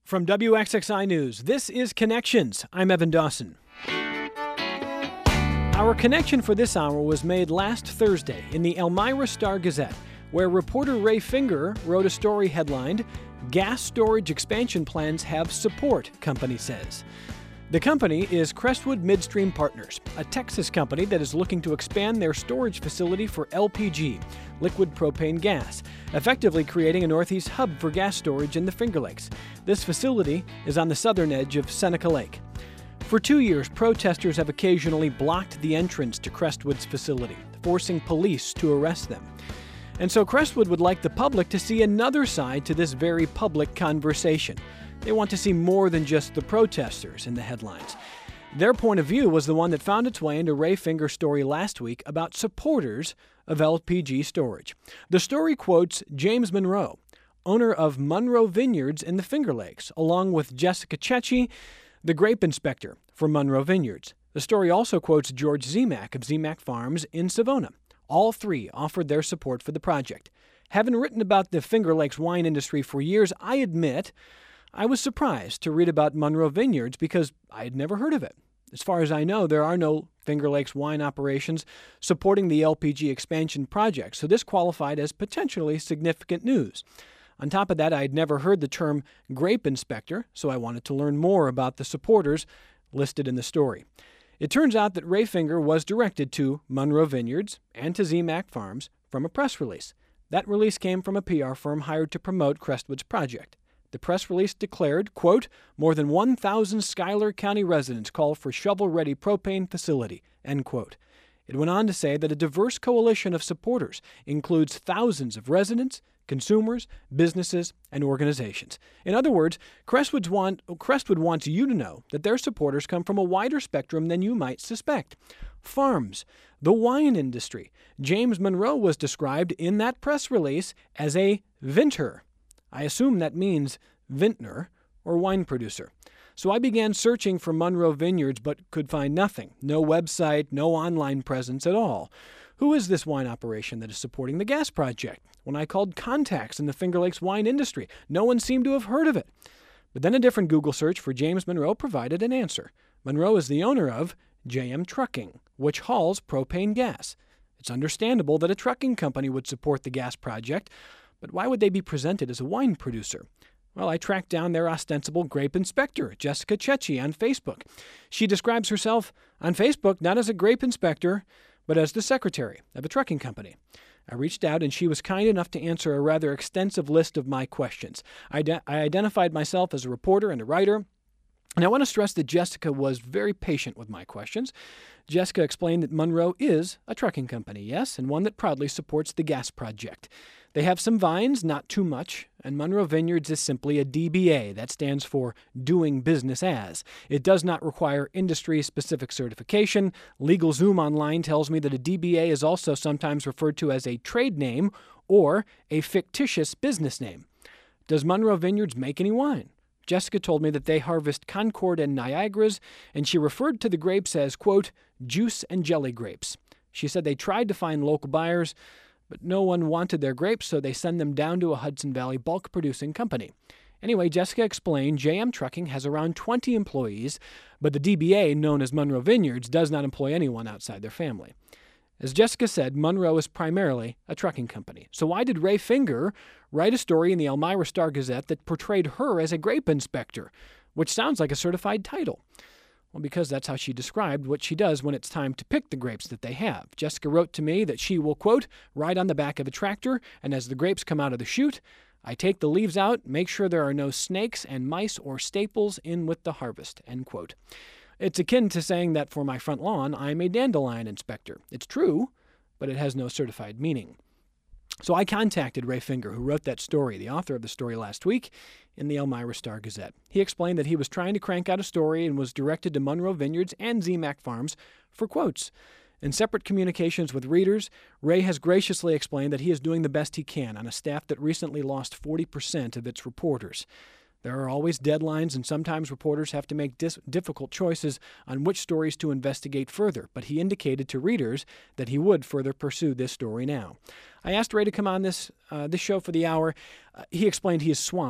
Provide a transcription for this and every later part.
From WXXI News, this is Connections. I'm Evan Dawson. Our connection for this hour was made last Thursday in the Elmira Star-Gazette, where reporter Ray Finger wrote a story headlined, "Gas Storage Expansion Plans Have Support," company says. The company is Crestwood Midstream Partners, a Texas company that is looking to expand their storage facility for LPG, liquid propane gas, effectively creating a Northeast hub for gas storage in the Finger Lakes. This facility is on the southern edge of Seneca Lake. For 2 years, protesters have occasionally blocked the entrance to Crestwood's facility, forcing police to arrest them. And so Crestwood would like the public to see another side to this very public conversation. They want to see more than just the protesters in the headlines. Their point of view was the one that found its way into Ray Finger's story last week about supporters of LPG storage. The story quotes James Monroe, owner of Monroe Vineyards in the Finger Lakes, along with Jessica Cecchi, the grape inspector for Monroe Vineyards. The story also quotes George Zemak of Zemak Farms in Savona. All three offered their support for the project. Having written about the Finger Lakes wine industry for years, I admit I was surprised to read about Monroe Vineyards because I had never heard of it. As far as I know, there are no Finger Lakes wine operations supporting the LPG expansion project, so this qualified as potentially significant news. On top of that, I had never heard the term grape inspector, so I wanted to learn more about the supporters listed in the story. It turns out that Ray Finger was directed to Monroe Vineyards and to Zemak Farms from a press release. That release came from a PR firm hired to promote Crestwood's project. The press release declared, quote, "More than 1,000 Schuyler County residents call for shovel-ready propane facility," end quote. It went on to say that a diverse coalition of supporters includes thousands of residents, consumers, businesses, and organizations. In other words, Crestwood wants you to know that their supporters come from a wider spectrum than you might suspect. Farms, the wine industry. James Monroe was described in that press release as a vintner. I assume that means vintner or wine producer. So I began searching for Monroe Vineyards but could find nothing. No website, no online presence at all. Who is this wine operation that is supporting the gas project? When I called contacts in the Finger Lakes wine industry, no one seemed to have heard of it. But then a different Google search for James Monroe provided an answer. Monroe is the owner of JM Trucking, which hauls propane gas. It's understandable that a trucking company would support the gas project, but why would they be presented as a wine producer? Well, I tracked down their ostensible grape inspector, Jessica Cecchi, on Facebook. She describes herself on Facebook not as a grape inspector, but as the secretary of a trucking company. I reached out, and she was kind enough to answer a rather extensive list of my questions. I identified myself as a reporter and a writer, and I want to stress that Jessica was very patient with my questions. Jessica explained that Monroe is a trucking company, yes, and one that proudly supports the gas project. They have some vines, not too much, and Monroe Vineyards is simply a DBA. That stands for Doing Business As. It does not require industry-specific certification. LegalZoom Online tells me that a DBA is also sometimes referred to as a trade name or a fictitious business name. Does Monroe Vineyards make any wine? Jessica told me that they harvest Concord and Niagaras, and she referred to the grapes as, quote, juice and jelly grapes. She said they tried to find local buyers, but no one wanted their grapes, so they send them down to a Hudson Valley bulk producing company. Anyway, Jessica explained JM Trucking has around 20 employees, but the DBA, known as Monroe Vineyards, does not employ anyone outside their family. As Jessica said, Monroe is primarily a trucking company. So why did Ray Finger write a story in the Elmira Star-Gazette that portrayed her as a grape inspector, which sounds like a certified title? Well, because that's how she described what she does when it's time to pick the grapes that they have. Jessica wrote to me that she will, quote, ride on the back of a tractor, and as the grapes come out of the chute, I take the leaves out, make sure there are no snakes and mice or staples in with the harvest, end quote. It's akin to saying that for my front lawn, I'm a dandelion inspector. It's true, but it has no certified meaning. So I contacted Ray Finger, who wrote that story, the author of the story last week, in the Elmira Star-Gazette. He explained that he was trying to crank out a story and was directed to Monroe Vineyards and Zemak Farms for quotes. In separate communications with readers, Ray has graciously explained that he is doing the best he can on a staff that recently lost 40% of its reporters. There are always deadlines, and sometimes reporters have to make difficult choices on which stories to investigate further, but he indicated to readers that he would further pursue this story now. I asked Ray to come on this show for the hour. He explained he is swamped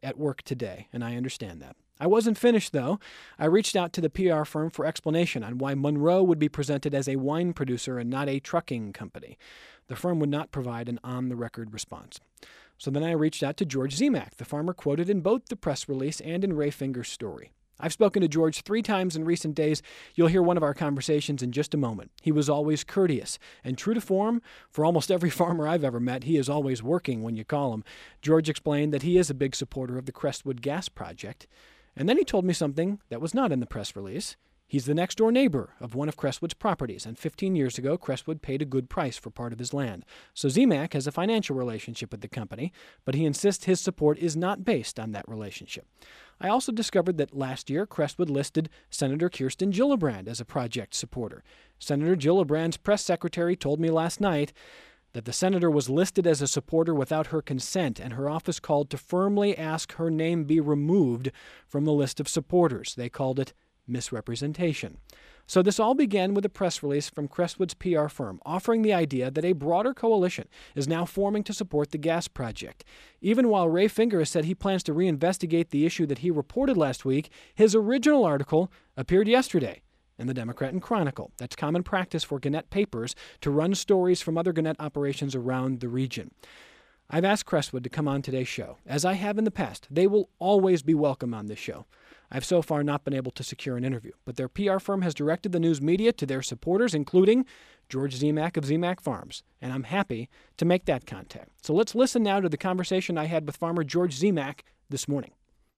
at work today, and I understand that. I wasn't finished, though. I reached out to the PR firm for explanation on why Monroe would be presented as a wine producer and not a trucking company. The firm would not provide an on-the-record response. So then I reached out to George Zemak, the farmer quoted in both the press release and in Ray Finger's story. I've spoken to George 3 times in recent days. You'll hear one of our conversations in just a moment. He was always courteous and true to form. For almost every farmer I've ever met, he is always working when you call him. George explained that he is a big supporter of the Crestwood Gas Project. And then he told me something that was not in the press release. He's the next-door neighbor of one of Crestwood's properties, and 15 years ago, Crestwood paid a good price for part of his land. So Zemak has a financial relationship with the company, but he insists his support is not based on that relationship. I also discovered that last year, Crestwood listed Senator Kirsten Gillibrand as a project supporter. Senator Gillibrand's press secretary told me last night that the senator was listed as a supporter without her consent, and her office called to firmly ask her name be removed from the list of supporters. They called it misrepresentation. So this all began with a press release from Crestwood's PR firm offering the idea that a broader coalition is now forming to support the gas project. Even while Ray Finger has said he plans to reinvestigate the issue that he reported last week, his original article appeared yesterday in the Democrat and Chronicle. That's common practice for Gannett papers to run stories from other Gannett operations around the region. I've asked Crestwood to come on today's show. As I have in the past, they will always be welcome on this show. I've so far not been able to secure an interview, but their PR firm has directed the news media to their supporters, including George Zemak of Zemak Farms, and I'm happy to make that contact. So let's listen now to the conversation I had with farmer George Zemak this morning.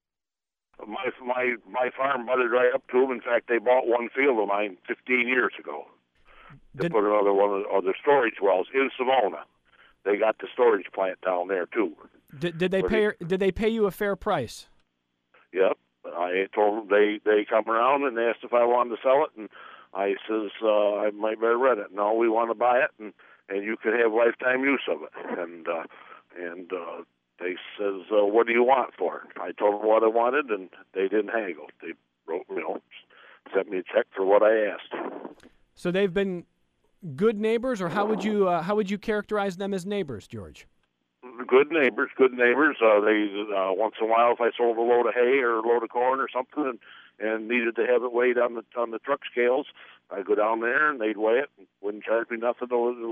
My farm butted right up to them. In fact, they bought one field of mine 15 years ago to put another one of the storage wells in Savona. They got the storage plant down there too. Did they pay you a fair price? Yep. I told them they come around and they asked if I wanted to sell it, and I says I might better rent it. No, we want to buy it, and you could have lifetime use of it. And they says, what do you want for it? I told them what I wanted, and they didn't haggle. They wrote, sent me a check for what I asked. So they've been good neighbors, or how would you characterize them as neighbors, George? Good neighbors. They once in a while, if I sold a load of hay or a load of corn or something, and needed to have it weighed on the truck scales, I'd go down there and they'd weigh it. And wouldn't charge me nothing.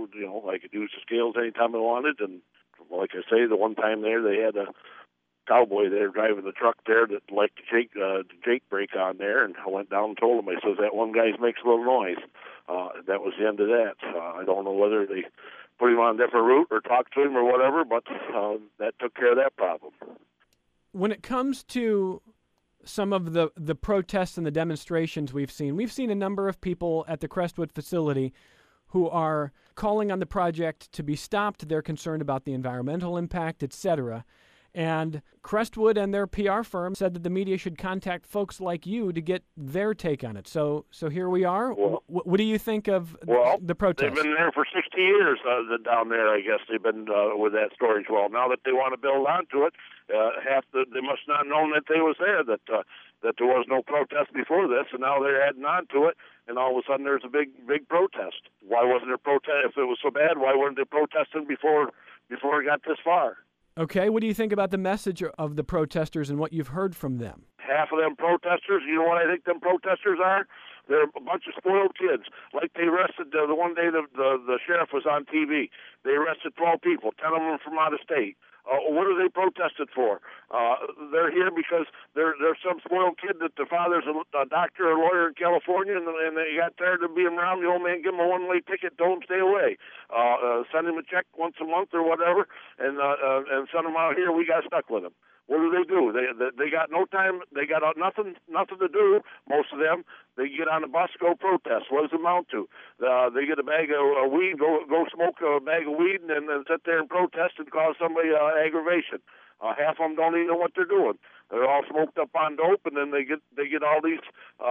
I could use the scales anytime I wanted. And like I say, the one time there, they had a cowboy there driving the truck there that liked to Jake brake on there, and I went down and told him. I says, that one guy makes a little noise. That was the end of that. I don't know whether they put him on a different route or talked to him or whatever, but that took care of that problem. When it comes to some of the protests and the demonstrations we've seen a number of people at the Crestwood facility who are calling on the project to be stopped. They're concerned about the environmental impact, etc. And Crestwood and their PR firm said that the media should contact folks like you to get their take on it. So here we are. Well, what do you think of the protests? They've been there for 60 years down there, I guess. They've been with that storage well. Now that they want to build onto it, they must not have known that they was there, that there was no protest before this, and now they're adding on to it, and all of a sudden there's a big protest. Why wasn't there protest? If it was so bad, why weren't they protesting before it got this far? Okay, what do you think about the message of the protesters and what you've heard from them? Half of them protesters, you know what I think them protesters are? They're a bunch of spoiled kids. Like they arrested the one day the sheriff was on TV. They arrested 12 people, 10 of them from out of state. What are they protested for? They're here because they're some spoiled kid that the father's a doctor or lawyer in California, and they got tired of being around the old man. Give him a one-way ticket, told him stay away. Send him a check once a month or whatever, and send him out here. We got stuck with him. What do? They got no time. They got nothing to do. Most of them. They get on the bus, go protest. What does it amount to? They get a bag of weed, go smoke a bag of weed, and then sit there and protest and cause somebody aggravation. Half of them don't even know what they're doing. They're all smoked up on dope, and then they get all these.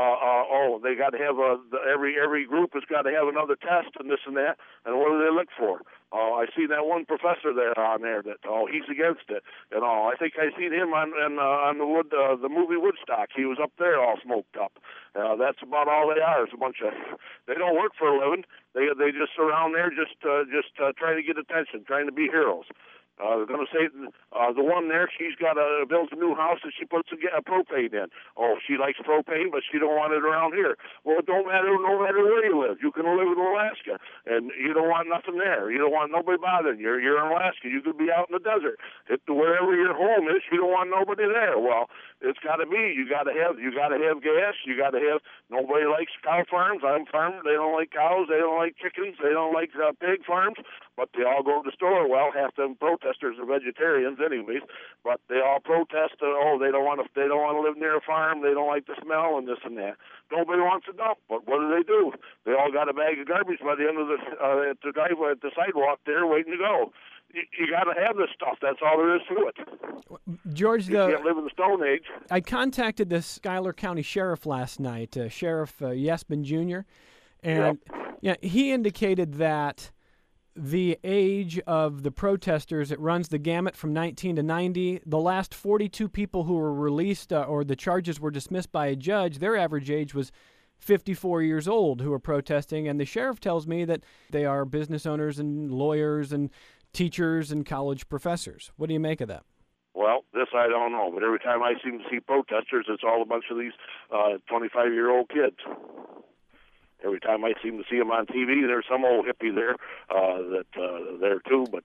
They got to have every group has got to have another test and this and that. And what do they look for? I see that one professor there on there that he's against it, and I think I seen him on the movie Woodstock. He was up there all smoked up. That's about all they are. It's a bunch of. They don't work for a living. They just around there just trying to get attention, trying to be heroes. They're going to say the one there, she's got built a new house and she puts a propane in. Oh, she likes propane, but she don't want it around here. Well, it don't matter no matter where you live. You can live in Alaska, and you don't want nothing there. You don't want nobody bothering you. You're in Alaska. You could be out in the desert. Wherever your home is, you don't want nobody there. Well, it's got to be. You got to have gas. You got to have. Nobody likes cow farms. I'm farmer. They don't like cows. They don't like chickens. They don't like pig farms. But they all go to the store. Well, half them protesters are vegetarians, anyways. But they all protest. They don't want to live near a farm. They don't like the smell and this and that. Nobody wants to dump. But what do? They all got a bag of garbage by the end of the driveway at the sidewalk there, waiting to go. You got to have this stuff. That's all there is to it. George, you can't live in the Stone Age. I contacted the Schuyler County Sheriff last night, Sheriff Yesman Jr., and he indicated that the age of the protesters, it runs the gamut from 19 to 90. The last 42 people who were released or the charges were dismissed by a judge, their average age was 54 years old who were protesting, and the sheriff tells me that they are business owners and lawyers and teachers and college professors. What do you make of that? Well, this I don't know, but every time I seem to see protesters, it's all a bunch of these 25-year-old kids. Every time I seem to see them on TV, there's some old hippie there there too. But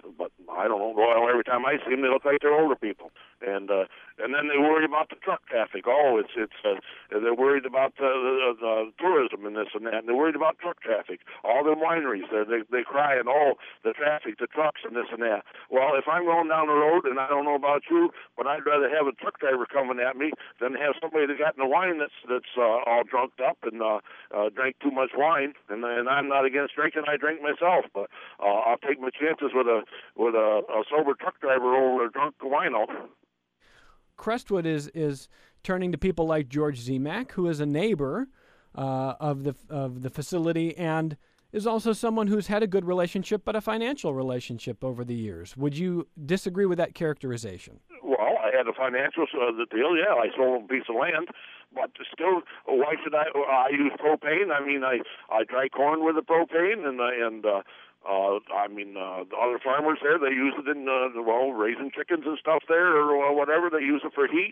I don't know. Well, every time I see them, they look like they're older people. And then they worry about the truck traffic. Oh, they're worried about the tourism and this and that. And they're worried about truck traffic. All the wineries, they cry and the traffic, the trucks and this and that. Well, if I'm going down the road, and I don't know about you, but I'd rather have a truck driver coming at me than have somebody that got in the wine that's all drunked up and drank too much wine. And I'm not against drinking. I drink myself, but I'll take my chances with a sober truck driver over a drunk wino. Crestwood is turning to people like George Zemak, who is a neighbor of the facility and is also someone who's had a good relationship, but a financial relationship over the years. Would you disagree with that characterization? Well, I had a financial deal. Yeah, I sold a piece of land, but still, why should I use propane? I mean, I dry corn with the propane, the other farmers there, they use it in raising chickens and stuff there, or whatever. They use it for heat,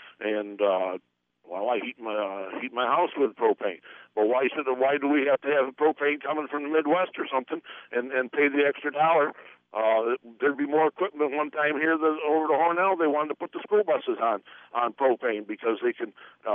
I heat my house with propane. But why do we have to have propane coming from the Midwest or something and pay the extra $1? There'd be more equipment. One time here over to Hornell, they wanted to put the school buses on propane because they can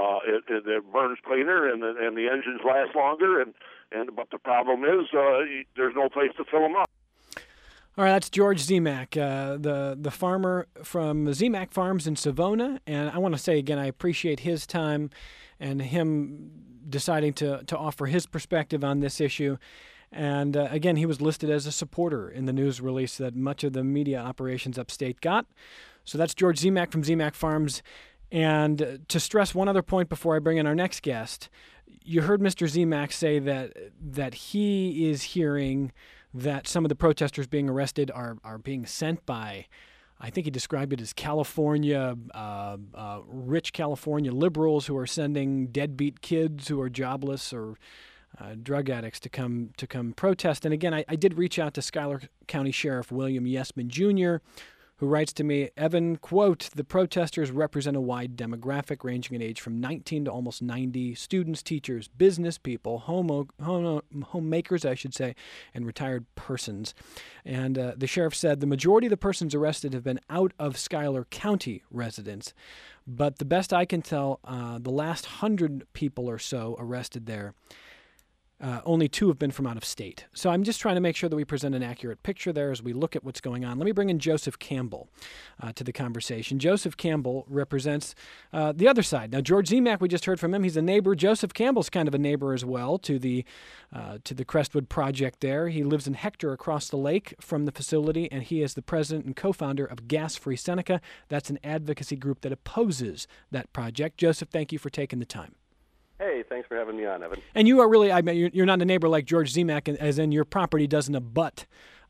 it burns cleaner and the engines last longer. But the problem is there's no place to fill them up. All right, that's George Zemak, the farmer from Zemak Farms in Savona. And I want to say again, I appreciate his time and him deciding to offer his perspective on this issue. And again, he was listed as a supporter in the news release that much of the media operations upstate got. So that's George Zemak from Zemak Farms. And to stress one other point before I bring in our next guest, you heard Mr. Zemak say that he is hearing that some of the protesters being arrested are being sent by, I think he described it as California, rich California liberals who are sending deadbeat kids who are jobless or drug addicts to come protest. And again, I did reach out to Schuyler County Sheriff William Yesman Jr., who writes to me, Evan, quote, the protesters represent a wide demographic ranging in age from 19 to almost 90, students, teachers, business people, homemakers, I should say, and retired persons. And the sheriff said the majority of the persons arrested have been out of Schuyler County residents. But the best I can tell, the last 100 people or so arrested there, only 2 have been from out of state. So I'm just trying to make sure that we present an accurate picture there as we look at what's going on. Let me bring in Joseph Campbell to the conversation. Joseph Campbell represents the other side. Now, George Zemak, we just heard from him. He's a neighbor. Joseph Campbell's kind of a neighbor as well to the Crestwood project there. He lives in Hector across the lake from the facility, and he is the president and co-founder of Gas Free Seneca. That's an advocacy group that opposes that project. Joseph, thank you for taking the time. Hey, thanks for having me on, Evan. And you are really, I mean, you're not a neighbor like George Zemak, as in your property doesn't abut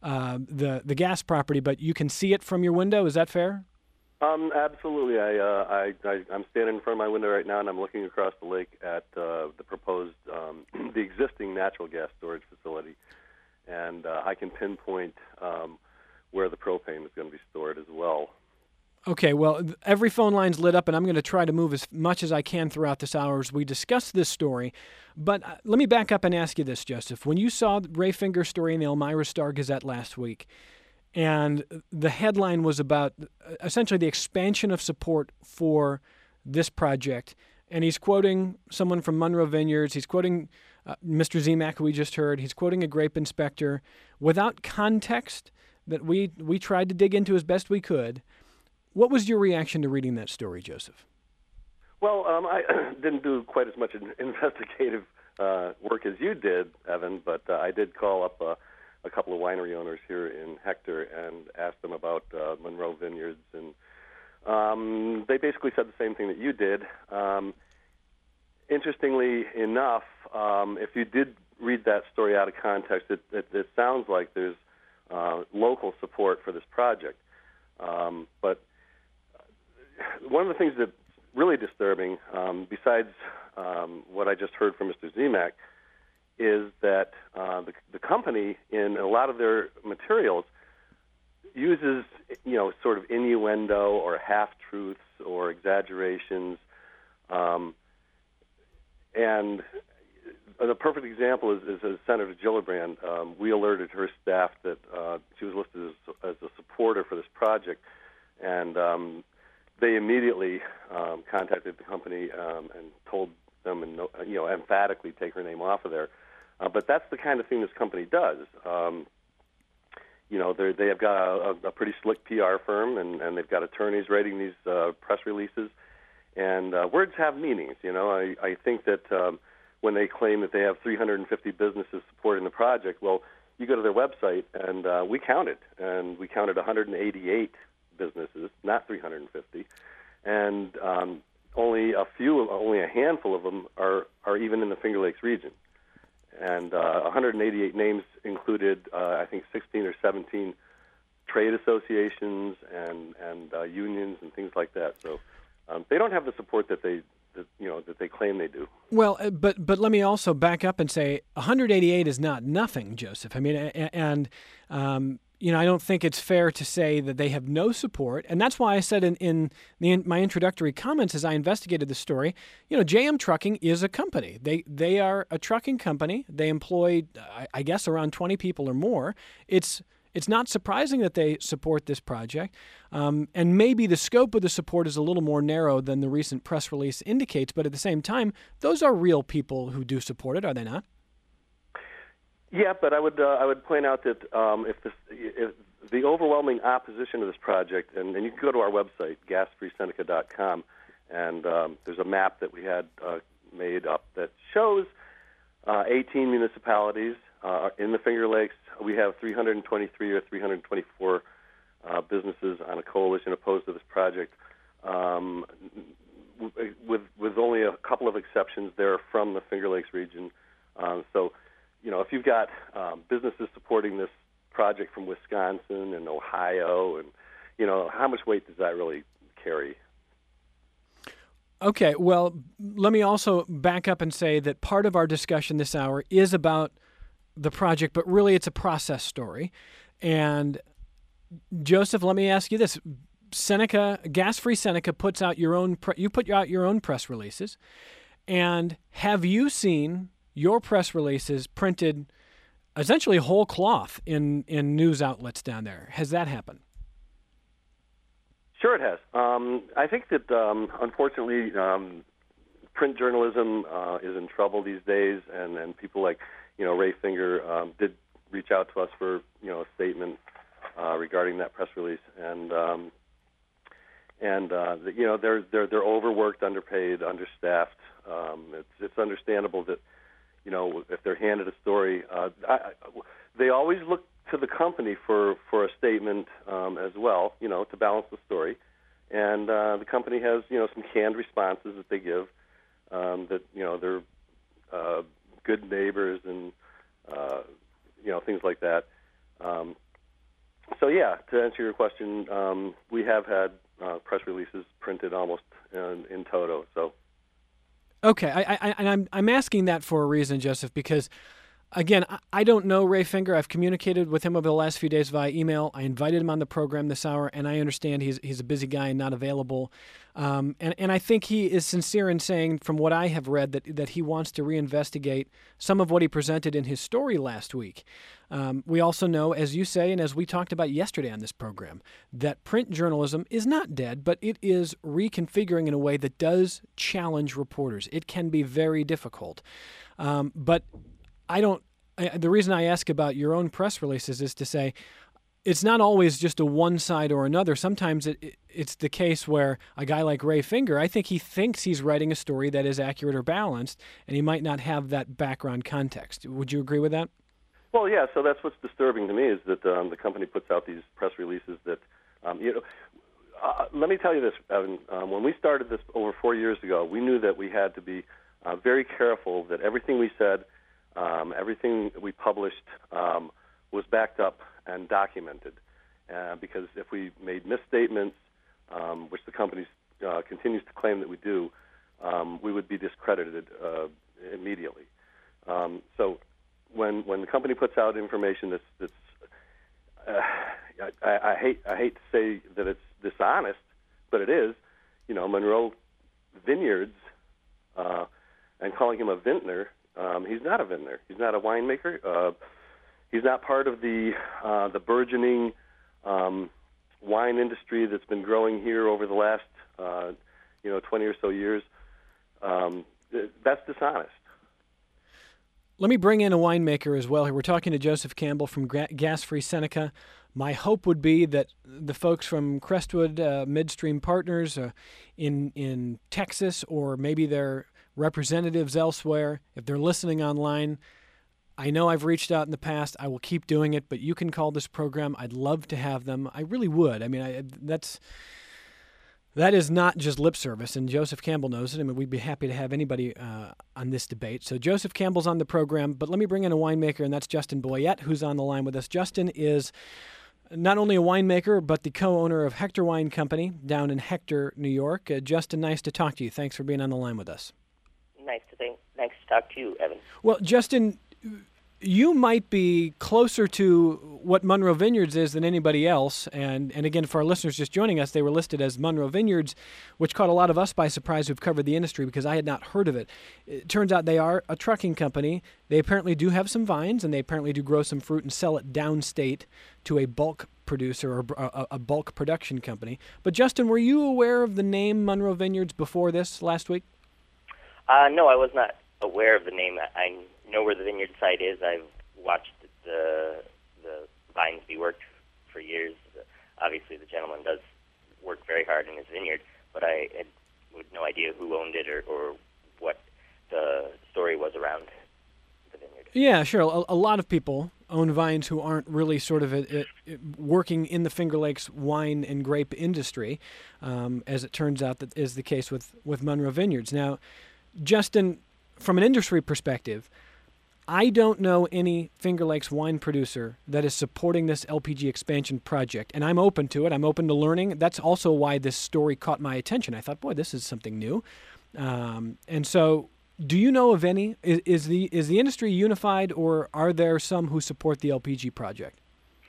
the gas property, but you can see it from your window. Is that fair? Absolutely. I'm standing in front of my window right now, and I'm looking across the lake at the proposed, the existing natural gas storage facility. And I can pinpoint where the propane is going to be stored as well. Okay, well, every phone line's lit up, and I'm going to try to move as much as I can throughout this hour as we discuss this story. But let me back up and ask you this, Joseph. When you saw Ray Finger's story in the Elmira Star-Gazette last week, and the headline was about essentially the expansion of support for this project, and he's quoting someone from Monroe Vineyards, he's quoting Mr. Zemak, who we just heard, he's quoting a grape inspector, without context that we tried to dig into as best we could. What was your reaction to reading that story, Joseph? Well, I didn't do quite as much investigative work as you did, Evan, but I did call up a couple of winery owners here in Hector and asked them about Monroe Vineyards, and they basically said the same thing that you did. Interestingly enough, if you did read that story out of context, it sounds like there's local support for this project. But one of the things that's really disturbing, besides what I just heard from Mr. Zemak, is that the company, in a lot of their materials, uses, sort of innuendo or half-truths or exaggerations. And the perfect example is Senator Gillibrand. We alerted her staff that she was listed as a supporter for this project, and they immediately contacted the company and told them, and emphatically take her name off of there. But that's the kind of thing this company does. They have got a pretty slick PR firm, and they've got attorneys writing these press releases. And words have meanings. I think that when they claim that they have 350 businesses supporting the project, well, you go to their website, and we counted 188 businesses, not 350, and only a handful of them are even in the Finger Lakes region. And 188 names included, I think, 16 or 17 trade associations and unions and things like that. So they don't have the support that they claim they do. Well, but let me also back up and say 188 is not nothing, Joseph. I mean, and I don't think it's fair to say that they have no support, and that's why I said in my introductory comments as I investigated the story, JM Trucking is a company. They are a trucking company. They employ, I guess, around 20 people or more. It's not surprising that they support this project, and maybe the scope of the support is a little more narrow than the recent press release indicates, but at the same time, those are real people who do support it, are they not? Yeah, but I would point out that if the overwhelming opposition to this project, and you can go to our website, gasfreeseneca.com, and there's a map that we had made up that shows 18 municipalities in the Finger Lakes. We have 323 or 324 businesses on a coalition opposed to this project, with only a couple of exceptions. They're from the Finger Lakes region. So, if you've got businesses supporting this project from Wisconsin and Ohio, and how much weight does that really carry? Okay, well, let me also back up and say that part of our discussion this hour is about the project, but really it's a process story. And Joseph, let me ask you this: Seneca, Gas Free Seneca puts out you put out your own press releases, and have you seen your press releases printed essentially whole cloth in news outlets down there? Has that happened? Sure, it has. I think that unfortunately, print journalism is in trouble these days, and people like Ray Finger did reach out to us for a statement regarding that press release, and they're overworked, underpaid, understaffed. It's understandable that if they're handed a story, they always look to the company for a statement as well, to balance the story. And the company has, some canned responses that they give, that, they're good neighbors and, things like that. So, yeah, to answer your question, we have had press releases printed almost in toto, so. Okay, I'm asking that for a reason, Joseph, because Again, I don't know Ray Finger. I've communicated with him over the last few days via email. I invited him on the program this hour, and I understand he's a busy guy and not available. And I think he is sincere in saying, from what I have read, that he wants to reinvestigate some of what he presented in his story last week. We also know, as you say, and as we talked about yesterday on this program, that print journalism is not dead, but it is reconfiguring in a way that does challenge reporters. It can be very difficult. But the reason I ask about your own press releases is to say it's not always just a one side or another. Sometimes it's the case where a guy like Ray Finger, I think he thinks he's writing a story that is accurate or balanced, and he might not have that background context. Would you agree with that? Well, yeah. So that's what's disturbing to me is that the company puts out these press releases that, let me tell you this, Evan. When we started this over 4 years ago, we knew that we had to be very careful that everything we said, everything we published was backed up and documented. Because if we made misstatements, which the company continues to claim that we do, we would be discredited immediately. So when the company puts out information that's I hate to say that it's dishonest, but it is. Monroe Vineyards, and calling him a vintner. He's not a vintner. He's not a winemaker. He's not part of the burgeoning wine industry that's been growing here over the last 20 or so years. That's dishonest. Let me bring in a winemaker as well. We're talking to Joseph Campbell from Gas Free Seneca. My hope would be that the folks from Crestwood Midstream Partners in Texas, or maybe their representatives elsewhere, if they're listening online, I know I've reached out in the past. I will keep doing it, but you can call this program. I'd love to have them. I really would. I mean, that is not just lip service, and Joseph Campbell knows it. I mean, we'd be happy to have anybody on this debate. So Joseph Campbell's on the program, but let me bring in a winemaker, and that's Justin Boyette, who's on the line with us. Justin is not only a winemaker, but the co-owner of Hector Wine Company down in Hector, New York. Justin, nice to talk to you. Thanks for being on the line with us. Nice to talk to you, Evan. Well, Justin, you might be closer to what Monroe Vineyards is than anybody else. And again, for our listeners just joining us, they were listed as Monroe Vineyards, which caught a lot of us by surprise who've covered the industry because I had not heard of it. It turns out they are a trucking company. They apparently do have some vines, and they apparently do grow some fruit and sell it downstate to a bulk producer or a bulk production company. But Justin, were you aware of the name Monroe Vineyards before this last week? No, I was not aware of the name. I know where the vineyard site is. I've watched the vines be worked for years. Obviously, the gentleman does work very hard in his vineyard, but I had no idea who owned it or what the story was around the vineyard. Yeah, sure. A lot of people own vines who aren't really sort of working in the Finger Lakes wine and grape industry, as it turns out that is the case with Monroe Vineyards. Now, Justin, from an industry perspective, I don't know any Finger Lakes wine producer that is supporting this LPG expansion project, and I'm open to it. I'm open to learning. That's also why this story caught my attention. I thought, boy, this is something new. And so, do you know of any? Is the industry unified, or are there some who support the LPG project?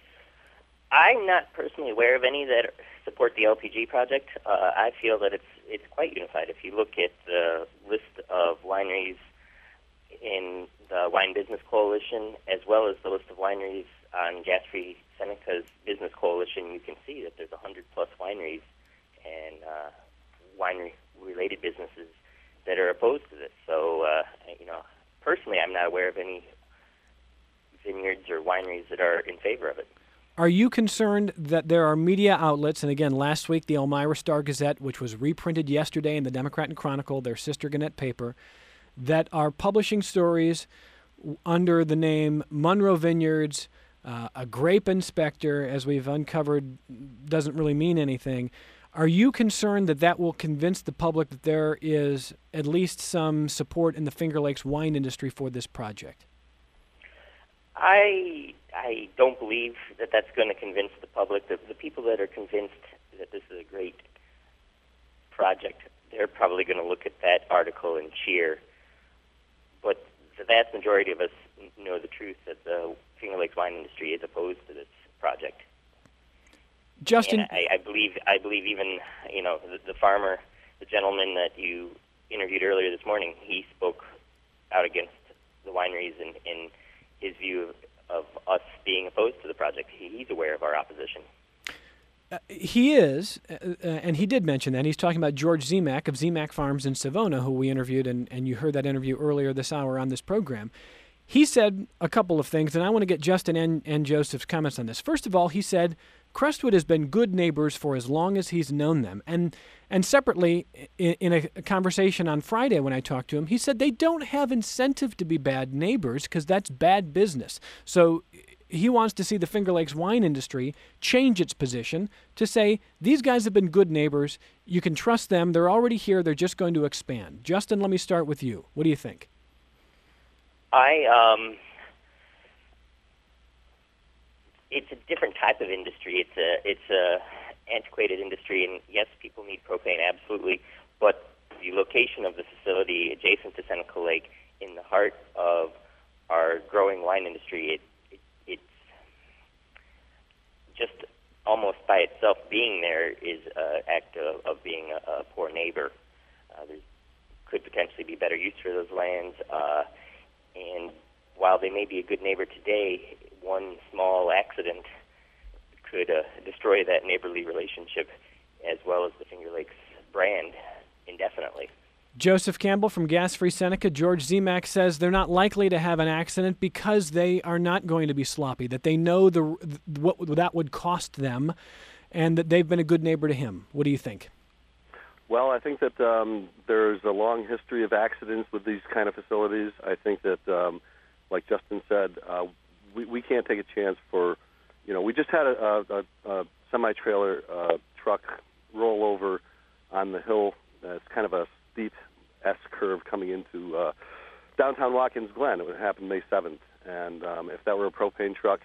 I'm not personally aware of any that support the LPG project. I feel that it's quite unified. If you look at the list of wineries in the Wine Business Coalition, as well as the list of wineries on Gas Free Seneca's Business Coalition, you can see that there's 100-plus wineries and winery-related businesses that are opposed to this. So, personally, I'm not aware of any vineyards or wineries that are in favor of it. Are you concerned that there are media outlets, and again, last week the Elmira Star-Gazette, which was reprinted yesterday in the Democrat and Chronicle, their sister Gannett paper, that are publishing stories under the name Monroe Vineyards, a grape inspector, as we've uncovered, doesn't really mean anything. Are you concerned that that will convince the public that there is at least some support in the Finger Lakes wine industry for this project? I don't believe that that's going to convince the public. The people that are convinced that this is a great project, they're probably going to look at that article and cheer. But the vast majority of us know the truth that the Finger Lakes wine industry is opposed to this project. Justin, and I believe even the farmer, the gentleman that you interviewed earlier this morning, he spoke out against the wineries in his view of us being opposed to the project. He's aware of our opposition. He is, and he did mention that. He's talking about George Zemak of Zemak Farms in Savona, who we interviewed, and you heard that interview earlier this hour on this program. He said a couple of things, and I want to get Justin and Joseph's comments on this. First of all, he said Crestwood has been good neighbors for as long as he's known them. And separately, in a conversation on Friday when I talked to him, he said they don't have incentive to be bad neighbors because that's bad business. So he wants to see the Finger Lakes wine industry change its position to say, these guys have been good neighbors. You can trust them. They're already here. They're just going to expand. Justin, let me start with you. What do you think? It's a different type of industry. It's a antiquated industry, and yes, people need propane, absolutely. But the location of the facility adjacent to Seneca Lake, in the heart of our growing wine industry, it's just almost by itself being there is an act of being a poor neighbor. There could potentially be better use for those lands. And while they may be a good neighbor today, one small accident could destroy that neighborly relationship as well as the Finger Lakes brand indefinitely. Joseph Campbell from Gas Free Seneca. George Zemak says they're not likely to have an accident because they are not going to be sloppy, that they know what that would cost them, and that they've been a good neighbor to him. What do you think? Well, I think that there's a long history of accidents with these kind of facilities. I think that, like Justin said, we can't take a chance for, we just had a semi-trailer truck roll over on the hill. It's kind of a steep S-curve coming into downtown Watkins Glen. It would happen May 7th. And if that were a propane truck,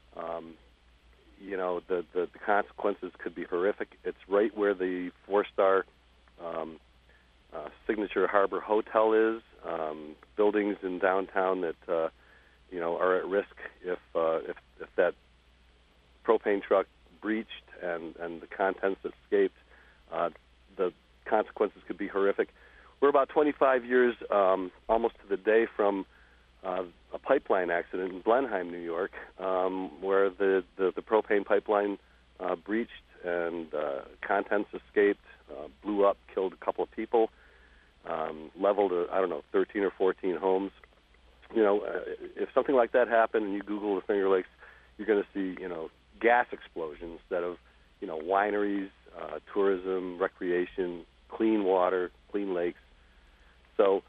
the consequences could be horrific. It's right where the four-star Signature Harbor Hotel is, buildings in downtown that are at risk if that propane truck breached and the contents escaped. The consequences could be horrific. We're about 25 years, almost to the day, from a pipeline accident in Blenheim, New York, where the propane pipeline breached and contents escaped, blew up, killed a couple of people, leveled, 13 or 14 homes. If something like that happened and you Google the Finger Lakes, you're going to see, gas explosions instead of, wineries, tourism, recreation, clean water, clean lakes. So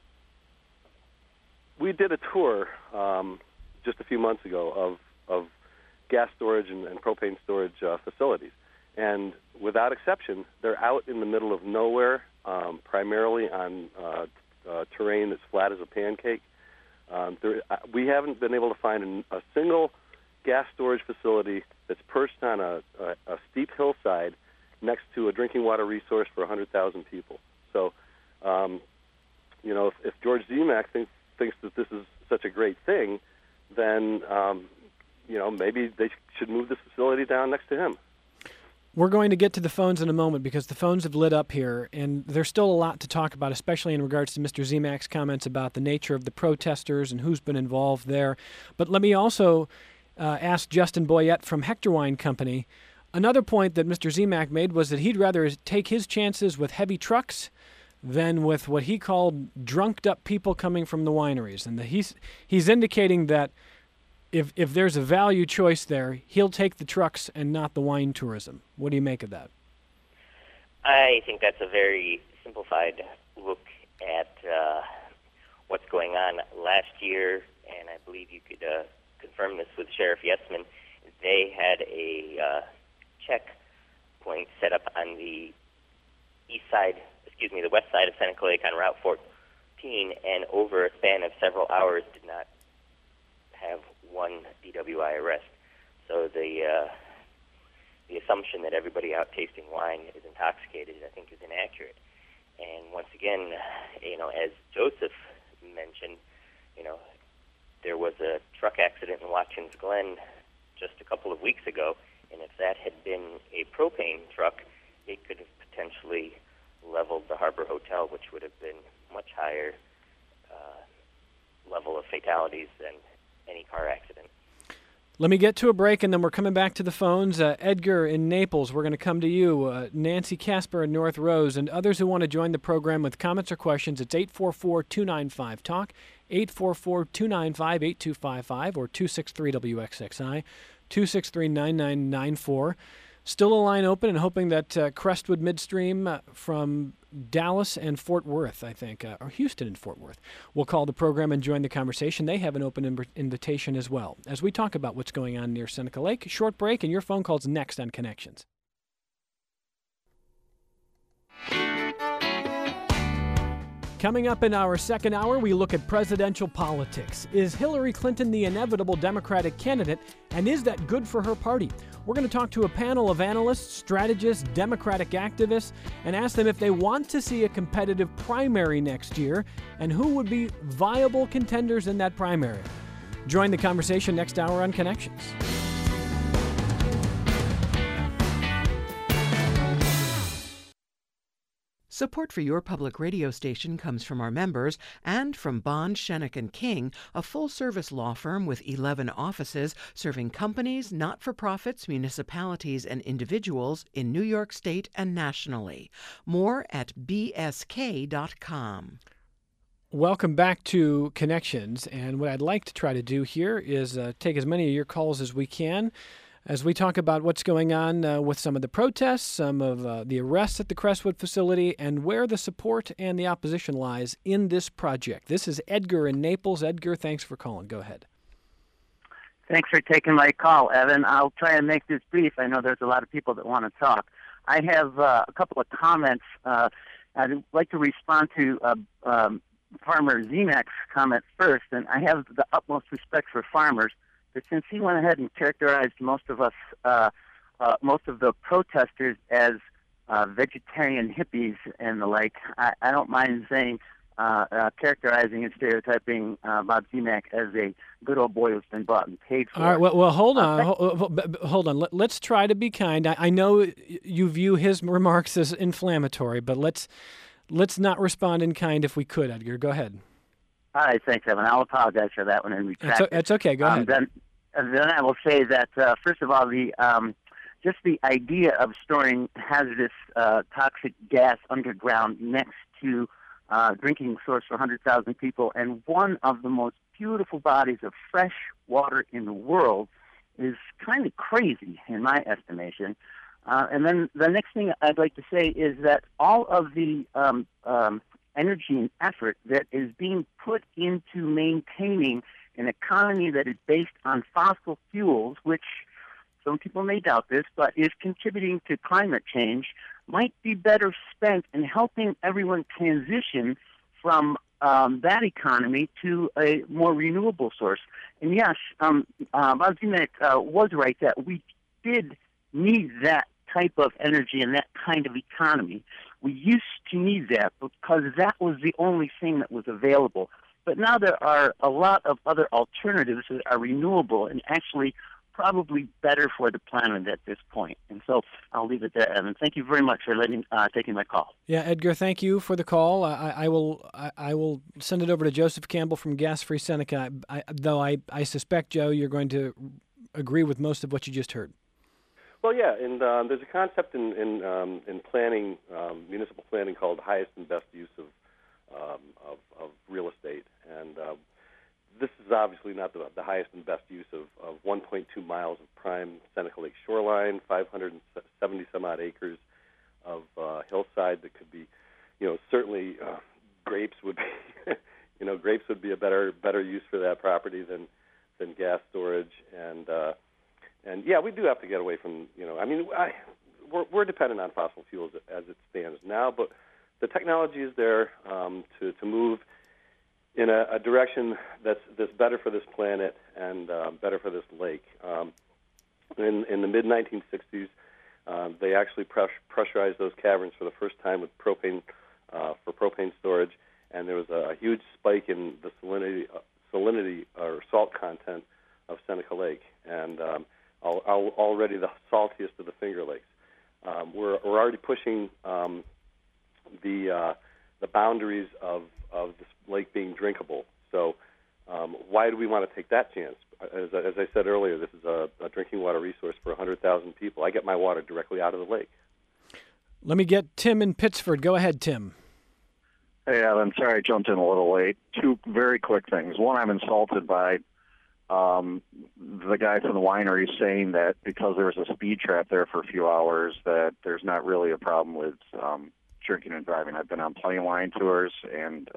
we did a tour just a few months ago of gas storage and propane storage facilities. And without exception, they're out in the middle of nowhere, primarily on terrain that's flat as a pancake. We haven't been able to find a single gas storage facility that's perched on a steep hillside next to a drinking water resource for 100,000 people. So, if George Zemak thinks that this is such a great thing, then, maybe they should move this facility down next to him. We're going to get to the phones in a moment because the phones have lit up here, and there's still a lot to talk about, especially in regards to Mr. Zemak's comments about the nature of the protesters and who's been involved there. But let me also ask Justin Boyette from Hector Wine Company. Another point that Mr. Zemak made was that he'd rather take his chances with heavy trucks than with what he called drunked-up people coming from the wineries. And he's indicating that if there's a value choice there, he'll take the trucks and not the wine tourism. What do you make of that? I think that's a very simplified look at what's going on. Last year, and I believe you could confirm this with Sheriff Yesman, they had a checkpoint set up on the the west side of Seneca Lake on Route 14, and over a span of several hours did not have one DWI arrest. So the assumption that everybody out tasting wine is intoxicated, I think, is inaccurate. And once again, as Joseph mentioned, there was a truck accident in Watkins Glen just a couple of weeks ago, and if that had been a propane truck, it could have potentially leveled the Harbor Hotel, which would have been much higher level of fatalities than any car accident. Let me get to a break, and then we're coming back to the phones. Edgar in Naples, we're going to come to you. Nancy Casper in North Rose, and others who want to join the program with comments or questions. It's 844-295-TALK, 844-295-8255, or 263-WXXI, 263-9994. Still a line open, and hoping that Crestwood Midstream from Dallas and Fort Worth, I think, or Houston and Fort Worth, will call the program and join the conversation. They have an open invitation as well, as we talk about what's going on near Seneca Lake. Short break, and your phone call's next on Connections. Coming up in our second hour, we look at presidential politics. Is Hillary Clinton the inevitable Democratic candidate, and is that good for her party? We're going to talk to a panel of analysts, strategists, Democratic activists, and ask them if they want to see a competitive primary next year, and who would be viable contenders in that primary. Join the conversation next hour on Connections. Support for your public radio station comes from our members and from Bond, Shenick & King, a full-service law firm with 11 offices serving companies, not-for-profits, municipalities, and individuals in New York State and nationally. More at bsk.com. Welcome back to Connections, and what I'd like to try to do here is take as many of your calls as we can as we talk about what's going on with some of the protests, some of the arrests at the Crestwood facility, and where the support and the opposition lies in this project. This is Edgar in Naples. Edgar, thanks for calling. Go ahead. Thanks for taking my call, Evan. I'll try and make this brief. I know there's a lot of people that want to talk. I have a couple of comments. I'd like to respond to Farmer Zemac's comment first, and I have the utmost respect for farmers. But since he went ahead and characterized most of us, most of the protesters as vegetarian hippies and the like, I don't mind saying, characterizing and stereotyping Bob Zemak as a good old boy who's been bought and paid for. All right, well hold on. Hold on. Let's try to be kind. I know you view his remarks as inflammatory, but let's not respond in kind if we could, Edgar. Go ahead. All right, thanks, Evan. I'll apologize for that one and retract it. It's okay. Go ahead. Then I will say that, first of all, just the idea of storing hazardous toxic gas underground next to drinking source for 100,000 people and one of the most beautiful bodies of fresh water in the world is kind of crazy in my estimation. And then the next thing I'd like to say is that all of the energy and effort that is being put into maintaining an economy that is based on fossil fuels, which some people may doubt this, but is contributing to climate change, might be better spent in helping everyone transition from that economy to a more renewable source. And yes, Bob Zemak was right that we did need that type of energy and that kind of economy. We used to need that because that was the only thing that was available. But now there are a lot of other alternatives that are renewable and actually probably better for the planet at this point. And so I'll leave it there, Evan. Thank you very much for taking my call. Yeah, Edgar, thank you for the call. I will send it over to Joseph Campbell from Gas Free Seneca, though I suspect, Joe, you're going to agree with most of what you just heard. Well, yeah, and there's a concept in planning, municipal planning, called highest and best use of real estate, and this is obviously not the highest and best use of 1.2 miles of prime Seneca Lake shoreline, 570 some odd acres of hillside that could be, certainly grapes would be, grapes would be a better use for that property than gas storage, and yeah, we do have to get away from, we're dependent on fossil fuels as it stands now, but the technology is there to move in a direction that's better for this planet and better for this lake. In the mid-1960s, they actually pressurized those caverns for the first time with propane for propane storage, and there was a huge spike in the salinity or salt content of Seneca Lake, and already the saltiest of the Finger Lakes. We're already pushing the boundaries of this lake being drinkable. So why do we want to take that chance? As I said earlier, this is a drinking water resource for 100,000 people. I get my water directly out of the lake. Let me get Tim in Pittsford. Go ahead, Tim. Hey, Adam. Sorry I jumped in a little late. Two very quick things. One, I'm insulted by the guy from the winery saying that because there was a speed trap there for a few hours that there's not really a problem with drinking and driving. I've been on plenty of wine tours, and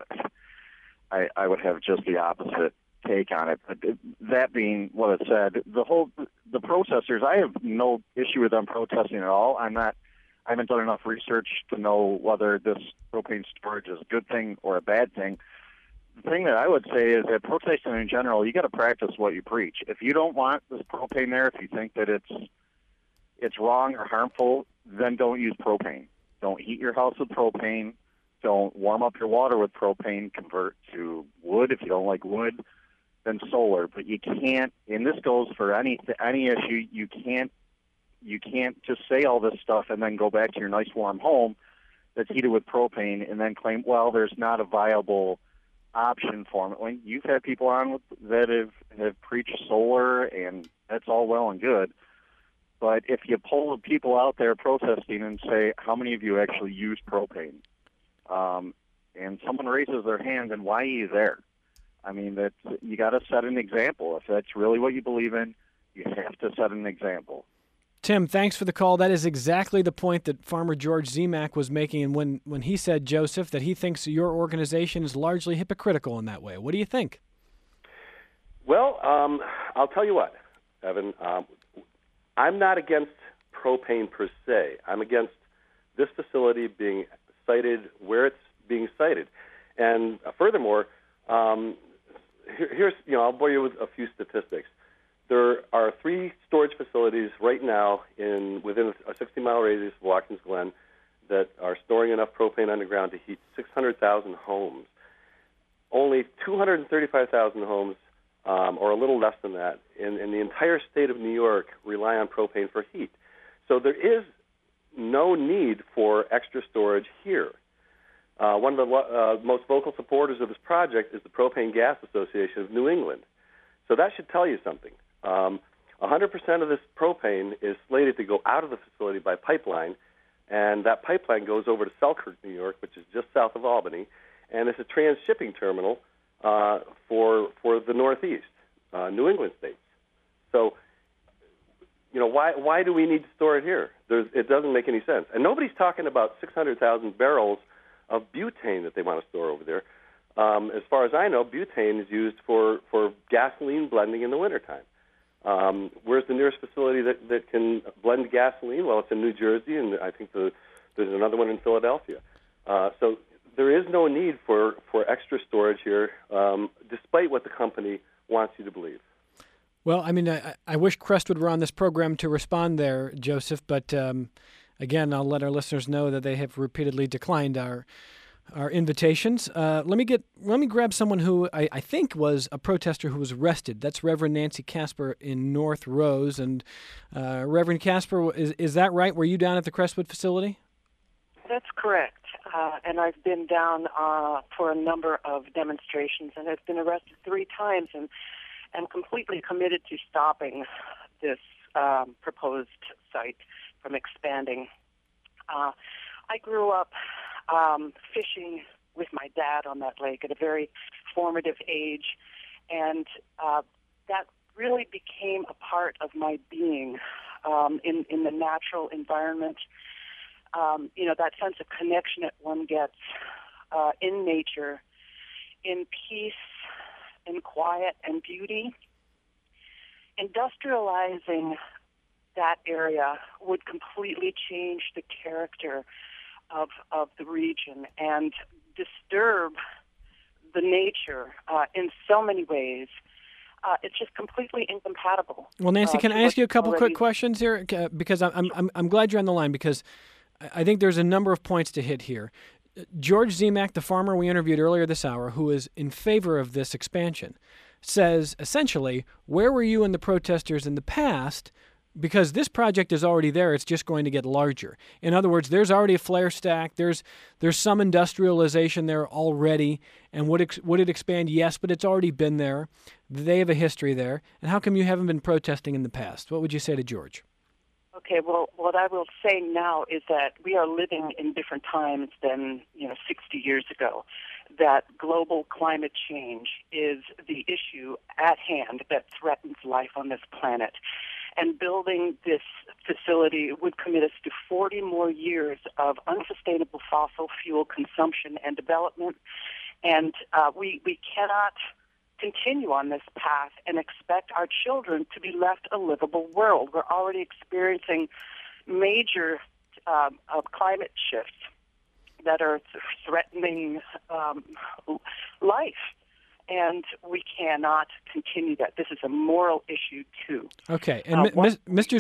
I would have just the opposite take on it. But that being what it said, the protesters, I have no issue with them protesting at all. I haven't done enough research to know whether this propane storage is a good thing or a bad thing. The thing that I would say is that protesting in general, you got to practice what you preach. If you don't want this propane there, if you think that it's wrong or harmful, then don't use propane. Don't heat your house with propane. Don't warm up your water with propane. Convert to wood if you don't like wood. Then solar. But you can't. And this goes for any issue. You can't just say all this stuff and then go back to your nice warm home that's heated with propane and then claim, well, there's not a viable option for it. When you've had people on that have preached solar, and that's all well and good. But if you poll the people out there protesting and say, how many of you actually use propane? And someone raises their hand, then why are you there? I mean, you got to set an example. If that's really what you believe in, you have to set an example. Tim, thanks for the call. That is exactly the point that Farmer George Zemak was making, and when he said, Joseph, that he thinks your organization is largely hypocritical in that way. What do you think? Well, I'll tell you what, Evan. I'm not against propane per se. I'm against this facility being sited where it's being sited. And furthermore, here's, I'll bore you with a few statistics. There are 3 storage facilities right now within a 60-mile radius of Watkins Glen that are storing enough propane underground to heat 600,000 homes. Only 235,000 homes, or a little less than that, in the entire state of New York rely on propane for heat. So there is no need for extra storage here. One of the most vocal supporters of this project is the Propane Gas Association of New England. So that should tell you something. 100% of this propane is slated to go out of the facility by pipeline, and that pipeline goes over to Selkirk, New York, which is just south of Albany, and it's a trans-shipping terminal for the Northeast, New England states. So, why do we need to store it here? It doesn't make any sense. And nobody's talking about 600,000 barrels of butane that they want to store over there. As far as I know, butane is used for gasoline blending in the wintertime. Where's the nearest facility that can blend gasoline? Well, it's in New Jersey, and I think there's another one in Philadelphia. So there is no need for extra storage here, despite what the company wants you to believe. Well, I mean, I wish Crestwood were on this program to respond there, Joseph, but again, I'll let our listeners know that they have repeatedly declined our invitations. Let me grab someone who I think was a protester who was arrested. That's Reverend Nancy Casper in North Rose. And Reverend Casper, is that right? Were you down at the Crestwood facility? That's correct. And I've been down for a number of demonstrations and have been arrested 3 times, and am completely committed to stopping this proposed site from expanding. I grew up fishing with my dad on that lake at a very formative age, and that really became a part of my being in the natural environment. That sense of connection that one gets in nature, in peace, in quiet and beauty. Industrializing that area would completely change the character of the region and disturb the nature in so many ways. It's just completely incompatible. Well, Nancy, can I ask you a couple quick questions here? Because I'm glad you're on the line, because I think there's a number of points to hit here. George Zemek, the farmer we interviewed earlier this hour, who is in favor of this expansion, says essentially, where were you and the protesters in the past? Because this project is already there, it's just going to get larger. In other words, there's already a flare stack, there's some industrialization there already, and would it expand? Yes, but it's already been there. They have a history there. And how come you haven't been protesting in the past? What would you say to George? Okay, well, what I will say now is that we are living in different times than 60 years ago. That global climate change is the issue at hand that threatens life on this planet. And building this facility would commit us to 40 more years of unsustainable fossil fuel consumption and development. And we cannot continue on this path and expect our children to be left a livable world. We're already experiencing major climate shifts that are threatening life. And we cannot continue that. This is a moral issue too. Okay, and Mr.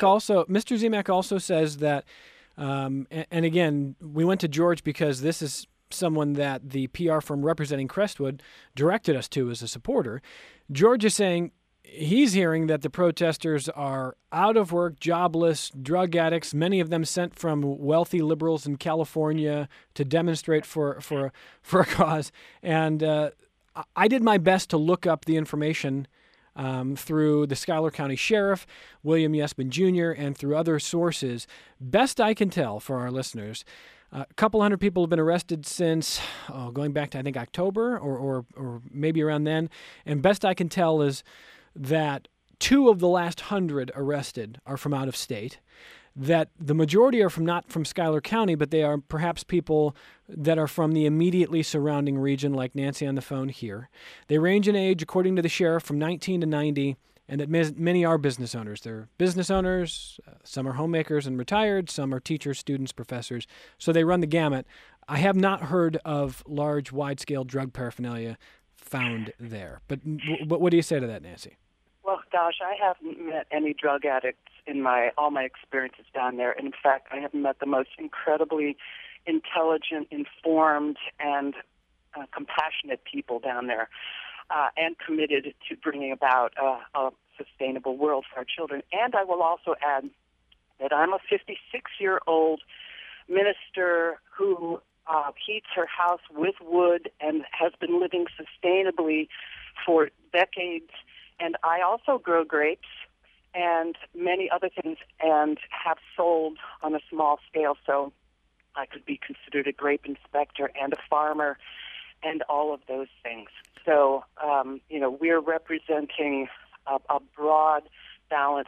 Zemek also says that, and again, we went to George because this is someone that the PR firm representing Crestwood directed us to as a supporter. George is saying he's hearing that the protesters are out of work, jobless, drug addicts, many of them sent from wealthy liberals in California to demonstrate for a cause. And I did my best to look up the information through the Schuyler County Sheriff, William Yesman Jr., and through other sources. Best I can tell for our listeners, a couple hundred people have been arrested since going back to, I think, October or maybe around then. And best I can tell is that 2 of the last 100 arrested are from out of state, that the majority are not from Schuyler County, but they are perhaps people that are from the immediately surrounding region, like Nancy on the phone here. They range in age, according to the sheriff, from 19 to 90, and that many are business owners. They're business owners, some are homemakers and retired, some are teachers, students, professors, so they run the gamut. I have not heard of large, wide-scale drug paraphernalia found there. But what do you say to that, Nancy? Well, gosh, I haven't met any drug addicts in all my experiences down there. And in fact, I have met the most incredibly intelligent, informed, and compassionate people down there, and committed to bringing about a sustainable world for our children. And I will also add that I'm a 56-year-old minister who heats her house with wood and has been living sustainably for decades. And I also grow grapes and many other things and have sold on a small scale. So I could be considered a grape inspector and a farmer and all of those things. So, we're representing a broad, balanced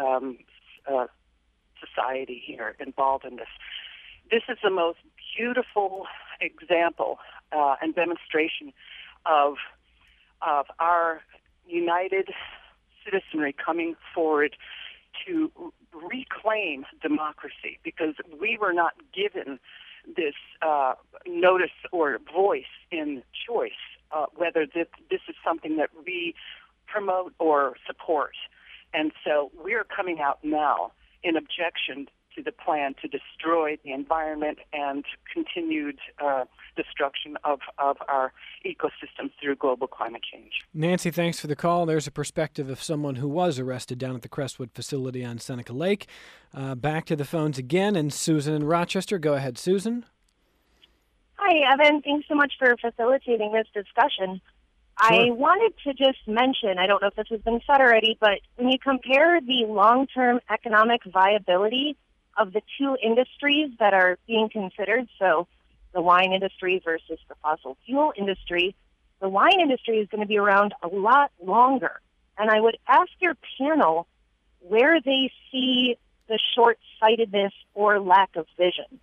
society here involved in this. This is the most beautiful example and demonstration of our united citizenry coming forward to reclaim democracy, because we were not given this notice or voice in choice, whether this is something that we promote or support. And so we're coming out now in objection to the plan to destroy the environment and continued destruction of our ecosystems through global climate change. Nancy, thanks for the call. There's a perspective of someone who was arrested down at the Crestwood facility on Seneca Lake. Back to the phones again, and Susan in Rochester. Go ahead, Susan. Hi, Evan. Thanks so much for facilitating this discussion. Sure. I wanted to just mention, I don't know if this has been said already, but when you compare the long-term economic viability of the 2 industries that are being considered, so the wine industry versus the fossil fuel industry, the wine industry is going to be around a lot longer. And I would ask your panel where they see the short-sightedness or lack of vision.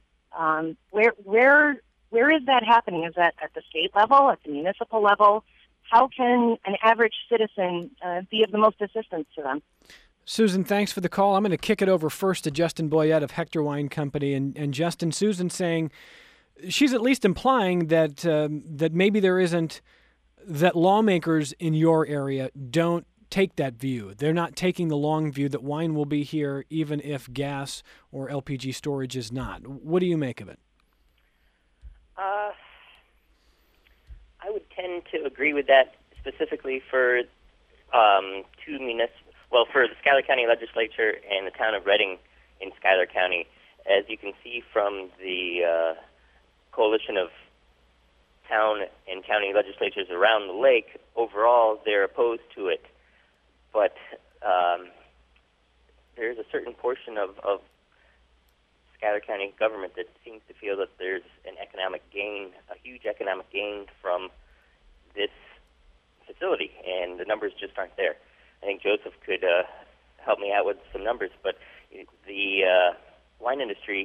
Where is that happening? Is that at the state level, at the municipal level? How can an average citizen be of the most assistance to them? Susan, thanks for the call. I'm going to kick it over first to Justin Boyette of Hector Wine Company. And Justin, Susan saying, she's at least implying that that maybe there isn't, that lawmakers in your area don't take that view. They're not taking the long view that wine will be here even if gas or LPG storage is not. What do you make of it? I would tend to agree with that, specifically for for the Schuyler County Legislature and the town of Reading in Schuyler County. As you can see from the coalition of town and county legislatures around the lake, overall they're opposed to it. But there's a certain portion of Schuyler County government that seems to feel that there's an economic gain, a huge economic gain from this facility, and the numbers just aren't there. I think Joseph could help me out with some numbers, but the wine industry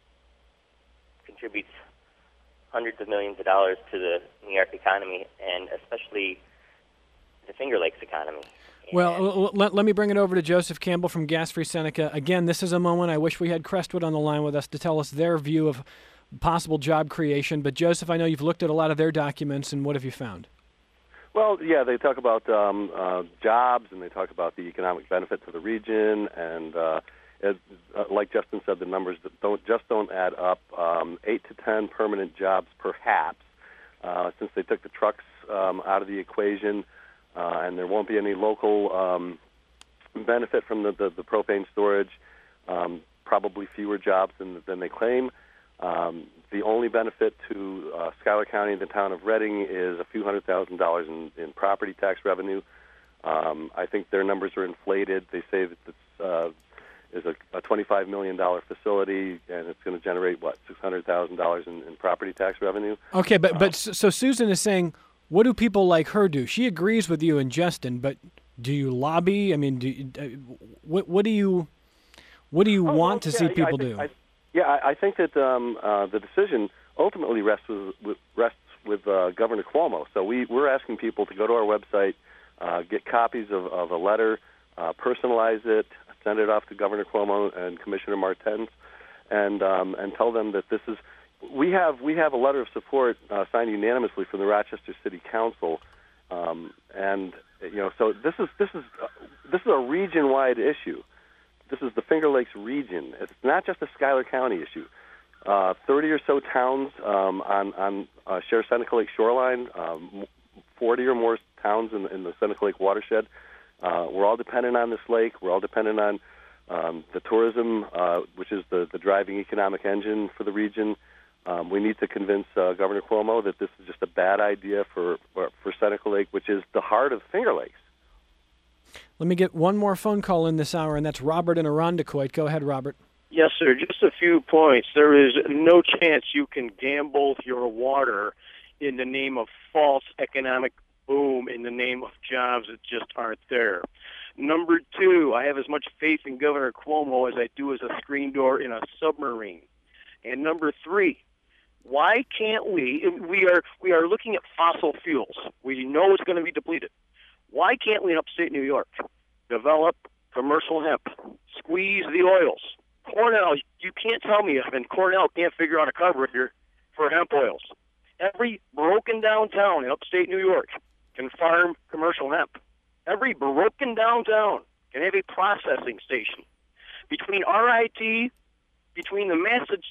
contributes hundreds of millions of dollars to the New York economy, and especially the Finger Lakes economy. Well, let me bring it over to Joseph Campbell from Gas Free Seneca. Again, this is a moment I wish we had Crestwood on the line with us to tell us their view of possible job creation. But Joseph, I know you've looked at a lot of their documents, and what have you found? Well, yeah, they talk about jobs, and they talk about the economic benefit to the region, and like Justin said, the numbers don't add up. 8 to 10 permanent jobs, perhaps, since they took the trucks out of the equation, and there won't be any local benefit from the propane storage. Probably fewer jobs than they claim. The only benefit to Schuyler County and the town of Reading is a few $100,000 in property tax revenue. I think their numbers are inflated. They say that this is a $25 million facility, and it's going to generate, $600,000 in property tax revenue. Okay, but so Susan is saying, what do people like her do? She agrees with you and Justin, but do you lobby? I mean, what do you want to see people do? I think that the decision ultimately rests with Governor Cuomo. So we're asking people to go to our website, get copies of a letter, personalize it, send it off to Governor Cuomo and Commissioner Martens, and tell them that this is. We have a letter of support signed unanimously from the Rochester City Council, and so this is a region-wide issue. This is the Finger Lakes region. It's not just a Schuyler County issue. 30 or so towns on share Seneca Lake shoreline, 40 or more towns in the Seneca Lake watershed. We're all dependent on this lake. We're all dependent on the tourism, which is the driving economic engine for the region. We need to convince Governor Cuomo that this is just a bad idea for Seneca Lake, which is the heart of Finger Lakes. Let me get one more phone call in this hour, and that's Robert in Irondequoit. Go ahead, Robert. Yes, sir. Just a few points. There is no chance you can gamble your water in the name of false economic boom, in the name of jobs that just aren't there. Number two, I have as much faith in Governor Cuomo as I do as a screen door in a submarine. And number three, why can't we are looking at fossil fuels. We know it's going to be depleted. Why can't we in upstate New York develop commercial hemp, squeeze the oils? Cornell, you can't tell me, and Cornell can't figure out a carburetor for hemp oils. Every broken down town in upstate New York can farm commercial hemp. Every broken down town can have a processing station. Between RIT, between the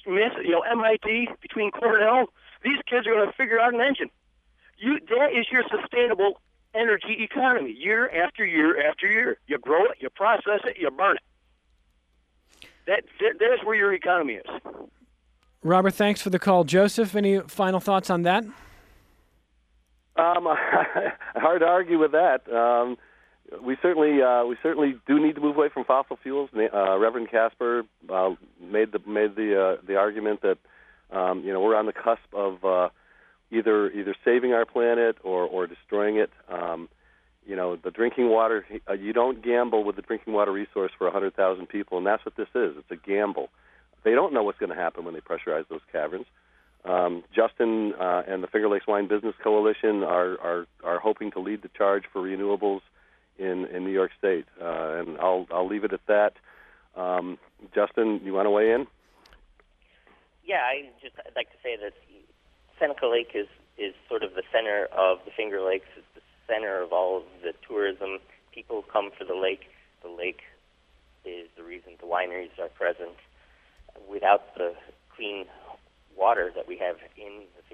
MIT, between Cornell, these kids are going to figure out an engine. That is your sustainable energy economy, year after year after year. You grow it, you process it, you burn it. That is where your economy is. Robert, thanks for the call. Joseph, any final thoughts on that? Hard to argue with that. We certainly do need to move away from fossil fuels. Reverend Casper made the argument that we're on the cusp of either saving our planet or destroying it. The drinking water, you don't gamble with the drinking water resource for 100,000 people, and that's what this is. It's a gamble. They don't know what's going to happen when they pressurize those caverns. Justin and the Finger Lakes Wine Business Coalition are hoping to lead the charge for renewables in New York State, and I'll leave it at that. Justin, you want to weigh in? Yeah, I'd like to say that Seneca Lake is sort of the center of the Finger Lakes. It's the center of all of the tourism. People come for the lake. The lake is the reason the wineries are present. Without the clean water that we have in the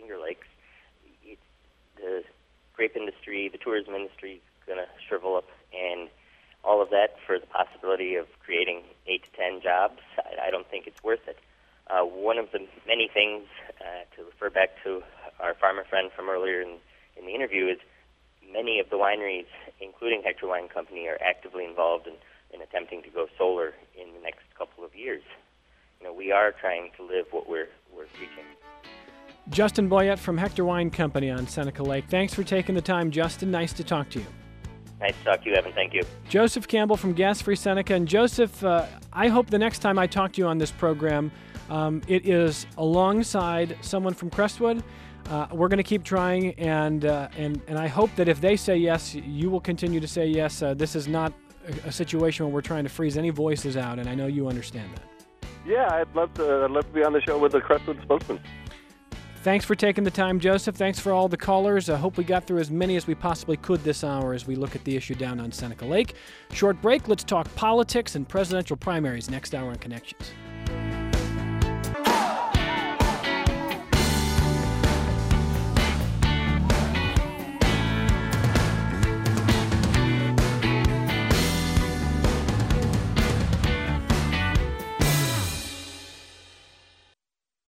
Finger Lakes, the grape industry, the tourism industry is going to shrivel up, and all of that for the possibility of creating 8 to 10 jobs, I don't think it's worth it. One of the many things, to refer back to our farmer friend from earlier in the interview, is many of the wineries, including Hector Wine Company, are actively involved in attempting to go solar in the next couple of years. We are trying to live what we're preaching. Justin Boyett from Hector Wine Company on Seneca Lake. Thanks for taking the time, Justin. Nice to talk to you. Nice to talk to you, Evan. Thank you. Joseph Campbell from Gas Free Seneca. And Joseph, I hope the next time I talk to you on this program, it is alongside someone from Crestwood. We're going to keep trying, and I hope that if they say yes, you will continue to say yes. This is not a situation where we're trying to freeze any voices out, and I know you understand that. Yeah, I'd love to be on the show with the Crestwood spokesman. Thanks for taking the time, Joseph. Thanks for all the callers. I hope we got through as many as we possibly could this hour as we look at the issue down on Seneca Lake. Short break. Let's talk politics and presidential primaries next hour on Connections.